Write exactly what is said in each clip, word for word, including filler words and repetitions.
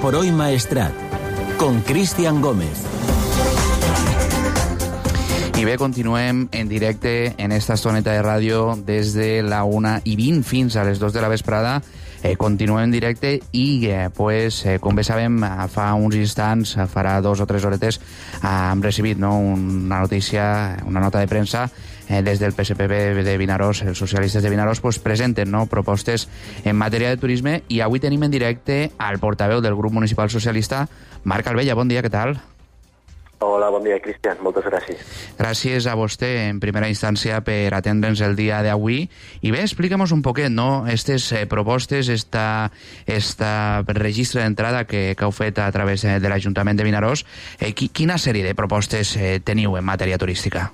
por hoy Maestrat, con Cristian Gómez. I bé, continuem en directe en esta estoneta de ràdio des de la una i vint fins a les dos de la vesprada. Eh, continuem en directe i, eh, pues, eh, com bé sabem, fa uns instants, farà dos o tres horetes, eh, hem recibit no, una notícia, una nota de premsa eh, des del P S P B de Vinaròs. Els socialistes de Vinaròs pues, presenten no, propostes en matèria de turisme i avui tenim en directe al portaveu del grup municipal socialista, Marc Albella. Bon dia, què tal? Hola, bon dia, Cristian. Moltes gràcies. Gràcies a vostè, en primera instància, per atendre'ns el dia d'avui. I bé, explica'm un poquet, no?, aquestes eh, propostes, esta, esta registre d'entrada que, que heu fet a través de l'Ajuntament de Vinaròs. Eh, qui, quina sèrie de propostes eh, teniu en matèria turística?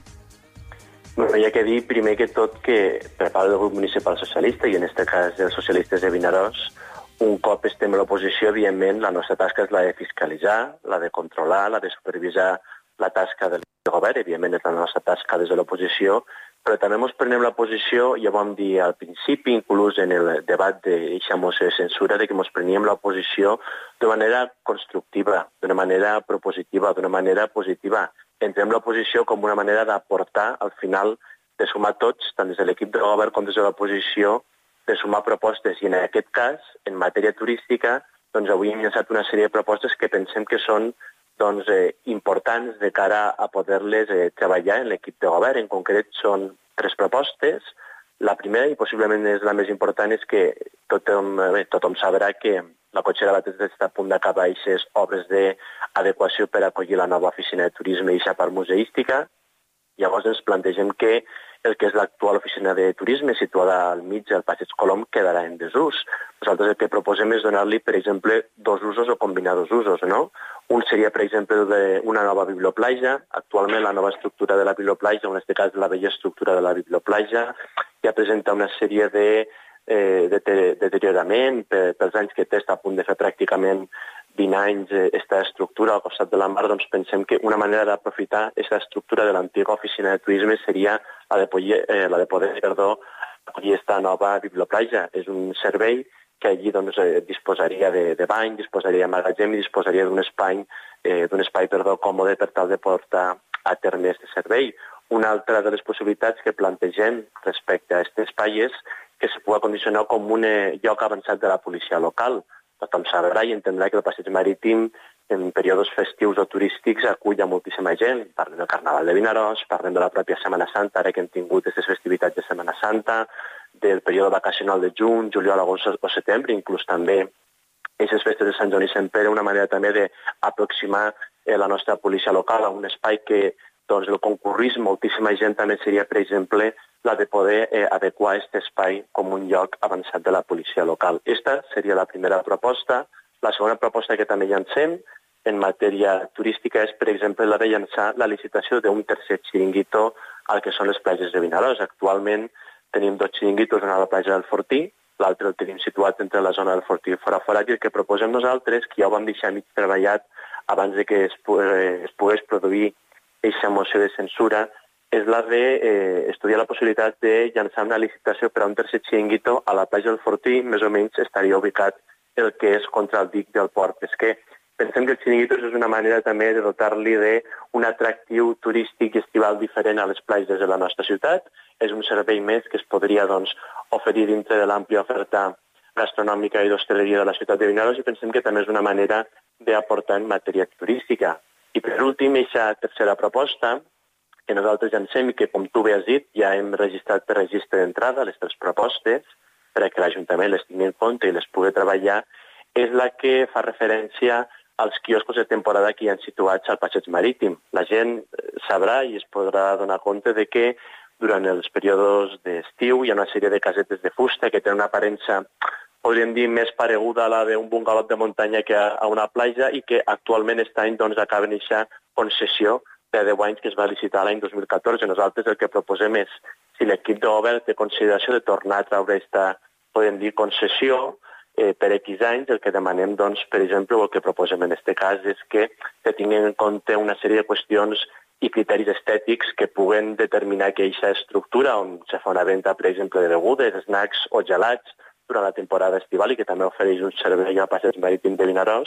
Bueno, hi ha que dir, primer que tot, que per part del grup municipal socialista, i en aquest cas dels socialistes de Vinaròs, un cop estem a l'oposició, evidentment, la nostra tasca és la de fiscalitzar, la de controlar, la de supervisar la tasca del govern. Evidentment, és la nostra tasca des de l'oposició, però també ens prenem la posició, ja ho vam dir al principi, inclús en el debat d'aquesta moció de censura, de que ens preníem l'oposició d'una manera constructiva, d'una manera propositiva, d'una manera positiva. Entrem l'oposició com una manera d'aportar, al final, de sumar tots, tant des de l'equip de govern com des de l'oposició, de sumar propostes, i en aquest cas, en matèria turística, doncs avui hem llançat una sèrie de propostes que pensem que són doncs, eh, importants de cara a poder-les eh, treballar en l'equip de govern. En concret, són tres propostes. La primera, i possiblement és la més important, és que tothom, bé, tothom sabrà que la Cotxera Batet està a punt d'acabar aquestes obres d'adequació per acollir la nova oficina de turisme i aquesta part museística. Llavors ens plantegem que el que és l'actual oficina de turisme, situada al mig del Passeig Colom, quedarà en desús. Nosaltres el que proposem és donar-li, per exemple, dos usos o combinar dos usos, no? Un seria, per exemple, una nova biblioplatja. Actualment la nova estructura de la biblioplatja, en aquest cas la vella estructura de la biblioplatja, ja presenta una sèrie de eh, de deteriorament per, pels anys que té, està a punt de fer pràcticament vint anys aquesta estructura al costat de la mar. Doncs pensem que una manera d'aprofitar aquesta estructura de l'antiga oficina de turisme seria la de poder, eh, la de poder perdó, acollir aquesta nova biblioplatja. És un servei que allí doncs, eh, disposaria de, de bany, disposaria de magatzem i disposaria d'un espai, eh, d'un espai perdó, còmode per tal de portar a terme aquest servei. Una altra de les possibilitats que plantegem respecte a aquest espai és que se pugui condicionar com un lloc avançat de la policia local. Tothom sabrà i entendrà que el passeig marítim en períodes festius o turístics acull a moltíssima gent. Parlem del Carnaval de Vinaròs, parlem de la pròpia Setmana Santa, ara que hem tingut aquestes festivitats de Setmana Santa, del període vacacional de juny, juliol, agost o setembre, inclús també aquestes festes de Sant Joan i Sant Pere, una manera també d'aproximar la nostra policia local a un espai que doncs, el concurrís moltíssima gent. També seria, per exemple, la de poder eh, adequar aquest espai com un lloc avançat de la policia local. Aquesta seria la primera proposta. La segona proposta que també llancem en matèria turística és, per exemple, la de llançar la licitació d'un tercer xiringuito al que són les platges de Vinaròs. Actualment tenim dos xiringuitos a la platja del Fortí, l'altre el tenim situat entre la zona del Fortí i fora fora, i el que proposem nosaltres, que ja ho vam deixar mig treballat abans de que es, eh, es pogués produir aquesta moció de censura, és la d'estudiar eh, la possibilitat de llançar una licitació per a un tercer xiringuito a la platja del Fortí. Més o menys estaria ubicat el que és contra el dic del port pesquer. Pensem que el xiringuito és una manera també de dotar-li d'un atractiu turístic i estival diferent a les platges de la nostra ciutat. És un servei més que es podria doncs, oferir dintre de l'àmplia oferta gastronòmica i d'hostaleria de la ciutat de Vinaròs, i pensem que també és una manera d'aportar en matèria turística. I per últim, aquesta tercera proposta que nosaltres llancem i que, com tu bé has dit, ja hem registrat per registre d'entrada les tres propostes perquè l'Ajuntament les tingui en compte i les pugui treballar, és la que fa referència als quioscos de temporada que hi ha situats al passeig marítim. La gent sabrà i es podrà donar compte de que durant els períodes d'estiu hi ha una sèrie de casetes de fusta que tenen una aparença, podríem dir, més pareguda a la d'un bungalot de muntanya que a una platja, i que actualment aquest any doncs, acaben aquesta concessió de deu anys que es va licitar l'any dos mil catorze. Nosaltres el que proposem és, si l'equip de govern té consideració de tornar a treure aquesta, podem dir, concessió eh, per X anys, el que demanem, doncs, per exemple, o el que proposem en aquest cas, és que se tinguin en compte una sèrie de qüestions i criteris estètics que puguen determinar que aquesta estructura, on se fa una venda, per exemple, de begudes, snacks o gelats durant la temporada estival, i que també ofereix un servei al passeig marítim de Vinaròs,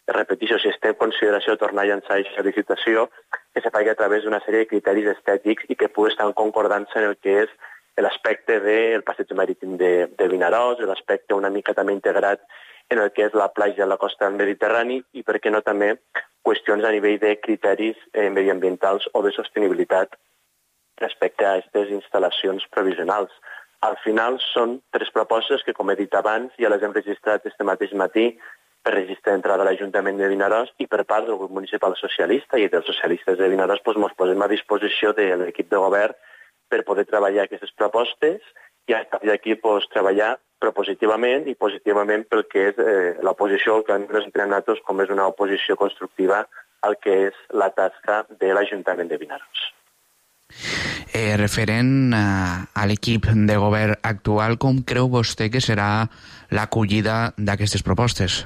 repeteixo, si es té en consideració tornar a llançar aquesta licitació, que se faci a través d'una sèrie de criteris estètics i que pugui estar en concordança en el que és l'aspecte del passeig marítim de, de Vinaròs, l'aspecte una mica també integrat en el que és la platja de la costa del Mediterrani i, per què no, també qüestions a nivell de criteris eh, mediambientals o de sostenibilitat respecte a aquestes instal·lacions provisionals. Al final són tres propostes que, com he dit abans, ja les hem registrat este mateix matí per registre d'entrada a l'Ajuntament de Vinaròs i per part del grup municipal socialista i dels socialistes de Vinaròs ens doncs, posem a disposició de l'equip de govern per poder treballar aquestes propostes i a partir d'aquí doncs, treballar propositivament i positivament pel que és eh, l'oposició, el que ens entenem nosaltres com és una oposició constructiva al que és la tasca de l'Ajuntament de Vinaròs. Eh, referent a, a l'equip de govern actual, com creu vostè que serà l'acollida d'aquestes propostes?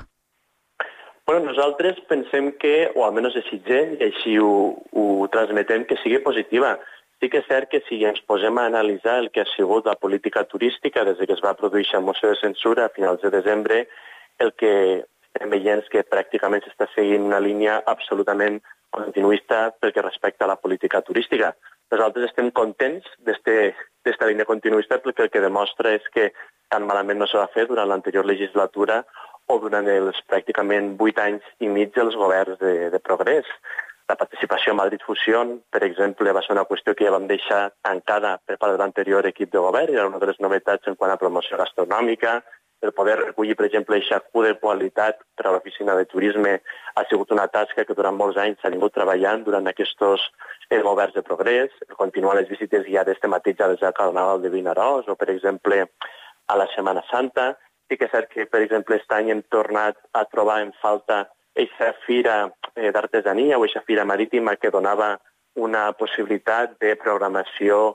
Bueno, nosaltres pensem que, o almenys desitgem, i així ho, ho transmetem, que sigui positiva. Sí que és cert que si ens posem a analitzar el que ha sigut la política turística des que es va produir la moció de censura a finals de desembre, el que estem veient és que pràcticament s'està seguint una línia absolutament continuista pel que respecta a la política turística. Nosaltres estem contents d'esta línia continuista perquè el que demostra és que tan malament no se va fer durant l'anterior legislatura o durant els pràcticament vuit anys i mig dels governs de, de progrés. La participació a Madrid Fusion, per exemple, va ser una qüestió que ja vam deixar tancada per part de l'anterior equip de govern, i era una de les novetats en quant a promoció gastronòmica. El poder recollir, per exemple, aquesta Q de qualitat per a l'oficina de turisme ha sigut una tasca que durant molts anys s'ha vingut treballant durant aquests eh, governs de progrés. Continuar les visites guiades tematitzades al Carnaval de Vinaròs o, per exemple, a la Setmana Santa. Sí que és cert que, per exemple, aquest any hem tornat a trobar en falta aquesta fira eh, d'artesania o aquesta fira marítima que donava una possibilitat de programació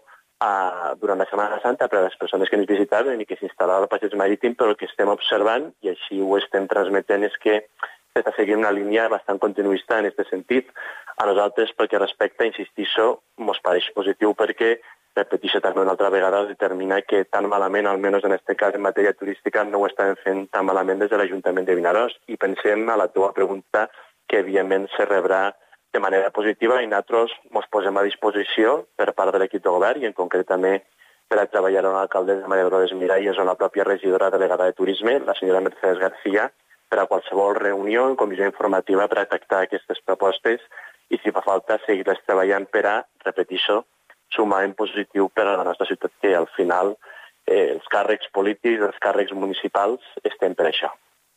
a, durant la Setmana Santa per a les persones que ens visitaven i que s'instal·lava al passeig marítim, però el que estem observant, i així ho estem transmetent, és que s'està seguint una línia bastant continuista en aquest sentit. A nosaltres, pel que respecta, insistisco, ens pareix positiu perquè, repeteixo també una altra vegada, determina que tan malament, almenys en aquest cas en matèria turística, no ho estàvem fent tan malament des de l'Ajuntament de Vinaròs. I pensem, a la teva pregunta, que evidentment se rebrà de manera positiva i nosaltres ens posem a disposició per part de l'equip de govern i en concret també per a treballar amb l'alcaldessa Maria Dolores Miralles o la pròpia regidora delegada de Turisme, la senyora Mercedes García, per a qualsevol reunió en comissió informativa per a tractar aquestes propostes i, si fa falta, seguir-les treballant per a, repeteixo, sumar en positiu per a la nostra ciutat, que al final eh, els càrrecs polítics, els càrrecs municipals estem per això.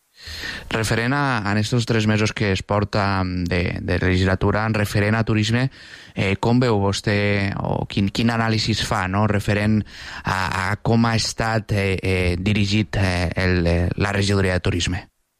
Referent a, a estos tres mesos que es porta de, de legislatura, en referent a turisme, eh, com veu vostè o quin, quin anàlisi fa, no? Referent a, a com ha estat eh, eh, dirigit eh, el, eh, la regidoria de turisme?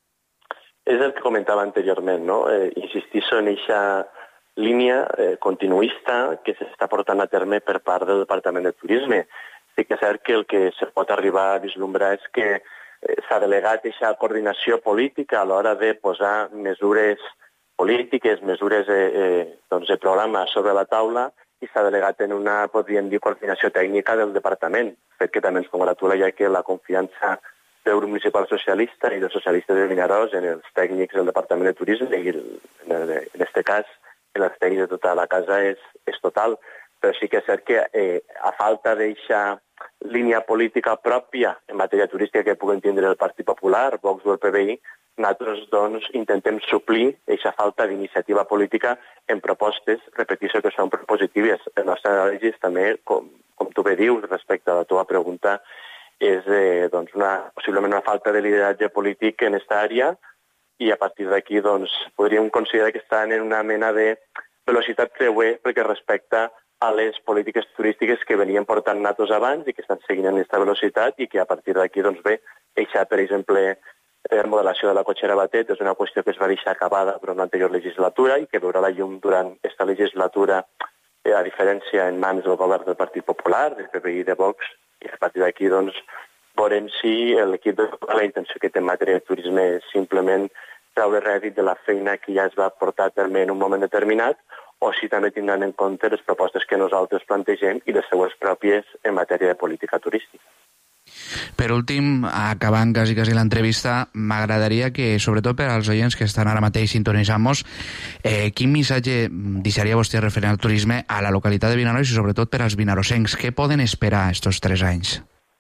És el que comentava anteriorment, no? Eh, insistisco en aquesta línia eh, continuista que s'està portant a terme per part del Departament de Turisme. Sí que és cert que el que se pot arribar a vislumbrar és que s'ha delegat aquesta coordinació política a l'hora de posar mesures polítiques, mesures de, eh, doncs de programa sobre la taula i s'ha delegat en una, podríem dir, coordinació tècnica del departament, fet que també ens congratula ja que la confiança del grup municipal socialista i dels socialistes de Vinaròs en els tècnics del Departament de Turisme i en aquest cas en els tècnics de tota la casa és, és total. Però sí que és cert que eh, a falta d'eixa línia política pròpia en matèria turística que puguin tindre el Partit Popular, Vox o el P B I, nosaltres doncs, intentem suplir aquesta falta d'iniciativa política en propostes, repeteixo que són propositives. El nostre anàlisi també, com, com tu bé dius respecte a la teva pregunta, és eh, doncs una, possiblement una falta de lideratge polític en aquesta àrea i a partir d'aquí doncs, podríem considerar que estan en una mena de velocitat creuer perquè respecta a les polítiques turístiques que venien portant nosaltres abans i que estan seguint en aquesta velocitat i que a partir d'aquí, doncs bé, deixar, per exemple, la remodelació de la cotxera Batet és una qüestió que es va deixar acabada durant l'anterior legislatura i que veurà la llum durant aquesta legislatura, eh, a diferència en mans del govern del Partit Popular, del P B I i de Vox, i a partir d'aquí, doncs, veurem si l'equip de la intenció que té en matèria de turisme és simplement treure rèdit de la feina que ja es va portar a terme en un moment determinat o si també tindran en compte les propostes que nosaltres plantegem i les seues pròpies en matèria de política turística. Per últim, acabant quasi, quasi l'entrevista, m'agradaria que, sobretot per als oients que estan ara mateix sintonitzant-nos, eh, quin missatge deixaria vostè referent al turisme a la localitat de Vinaròs i sobretot per als vinarosencs? Què poden esperar estos tres anys?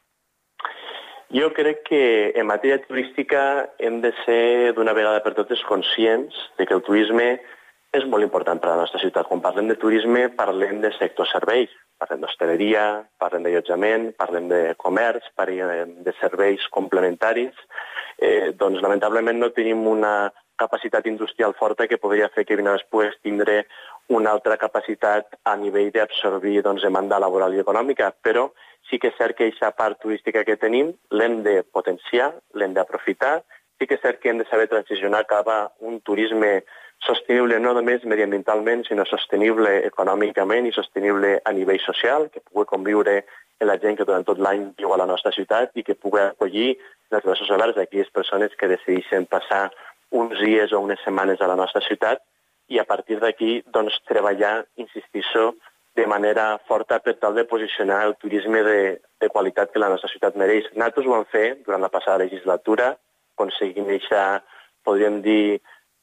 Jo crec que en matèria turística hem de ser d'una vegada per totes conscients de que el turisme és molt important per a la nostra ciutat. Quan parlem de turisme parlem de sector serveis, parlem d'hostaleria, parlem d'allotjament, parlem de comerç, parlem de serveis complementaris. Eh, doncs lamentablement no tenim una capacitat industrial forta que podria fer que Vinaròs pogués tindre una altra capacitat a nivell d'absorbir doncs, demanda laboral i econòmica, però sí que és cert que aquesta part turística que tenim l'hem de potenciar, l'hem d'aprofitar. Sí que és cert que hem de saber transicionar cap a un turisme sostenible no només mediambientalment, sinó sostenible econòmicament i sostenible a nivell social, que pugui conviure amb la gent que durant tot l'any viu a la nostra ciutat i que pugui acollir els braços oberts d'aquelles persones que decideixen passar uns dies o unes setmanes a la nostra ciutat i a partir d'aquí doncs, treballar, insistir-ho, de manera forta per tal de posicionar el turisme de, de qualitat que la nostra ciutat mereix. Nosaltres ho vam fer durant la passada legislatura, aconseguint aquesta, podríem dir,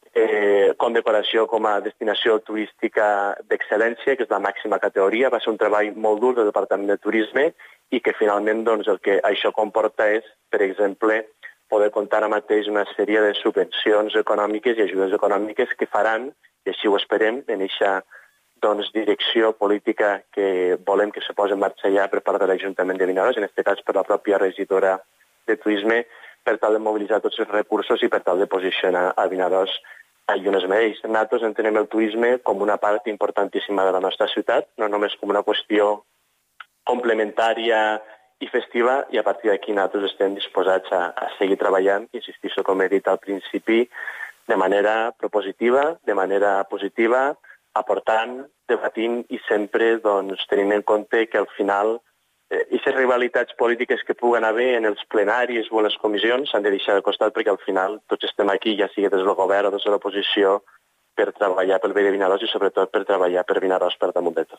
Eh, condecoració com a destinació turística d'excel·lència, que és la màxima categoria. Va ser un treball molt dur del Departament de Turisme i que finalment doncs, el que això comporta és, per exemple, poder comptar ara mateix una sèrie de subvencions econòmiques i ajudes econòmiques que faran, i així ho esperem, en aquesta doncs, direcció política que volem que se posi en marxa ja per part de l'Ajuntament de Vinaròs, en aquest cas per la pròpia regidora de Turisme, per tal de mobilitzar tots els recursos i per tal de posicionar a Vinaròs i on es mereix. Nosaltres entenem el turisme com una part importantíssima de la nostra ciutat, no només com una qüestió complementària i festiva, i a partir d'aquí nosaltres estem disposats a, a seguir treballant, insistir-ho, com he dit al principi, de manera propositiva, de manera positiva, aportant, debatint i sempre doncs, tenint en compte que al final aquestes rivalitats polítiques que puguen haver en els plenaris o en les comissions s'han de deixar de costat perquè al final tots estem aquí, ja sigui des del govern o des de l'oposició, per treballar pel bé de Vinaròs i sobretot per treballar per Vinaròs per damunt de tot.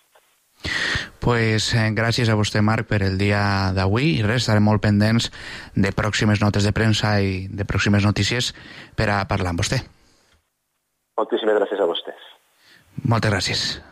Pues, eh, gràcies a vostè, Marc, per el dia d'avui i res, estarem molt pendents de pròximes notes de premsa i de pròximes notícies per a parlar amb vostè. Moltíssimes gràcies a vostès. Moltes gràcies.